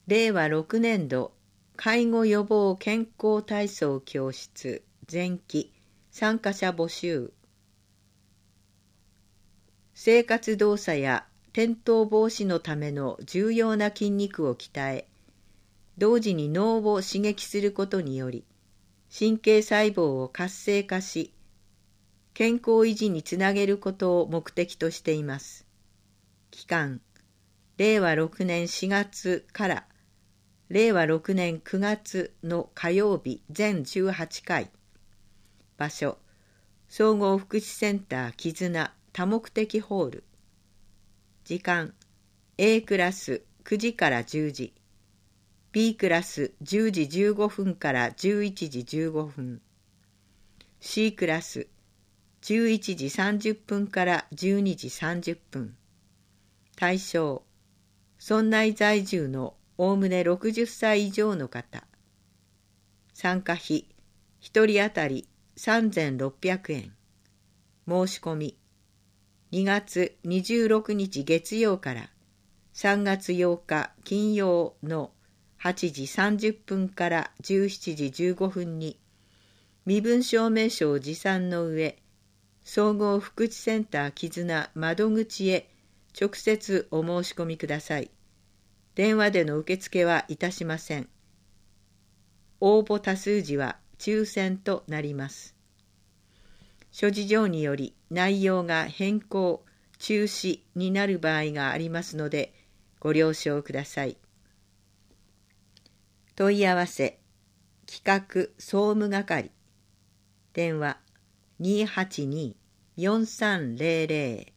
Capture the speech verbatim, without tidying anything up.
れいわろくねんど介護予防健康体操教室前期参加者募集。生活動作や転倒防止のための重要な筋肉を鍛え、同時に脳を刺激することにより、神経細胞を活性化し、健康維持につなげることを目的としています。期間、れいわろくねんしがつかられいわろくねんくがつの火曜日全じゅうはちかい。場所、総合福祉センター絆多目的ホール。時間、A クラスくじからじゅうじ、B クラスじゅうじじゅうごふんからじゅういちじじゅうごふん、C クラスじゅういちじさんじゅっぷんからじゅうにじさんじゅっぷん。対象、村内在住のおおむねろくじゅっさい以上の方。参加費、ひとり当たりさんぜんろっぴゃくえん。申し込み、にがつにじゅうろくにち月曜からさんがつようか金曜のはちじさんじゅっぷんからじゅうしちじじゅうごふんに身分証明書を持参の上、総合福祉センター絆窓口へ直接お申し込みください。電話での受付はいたしません。応募多数時は抽選となります。諸事情により内容が変更、中止になる場合がありますのでご了承ください。問い合わせ、企画総務係。電話にーはちにーよんさんぜろぜろ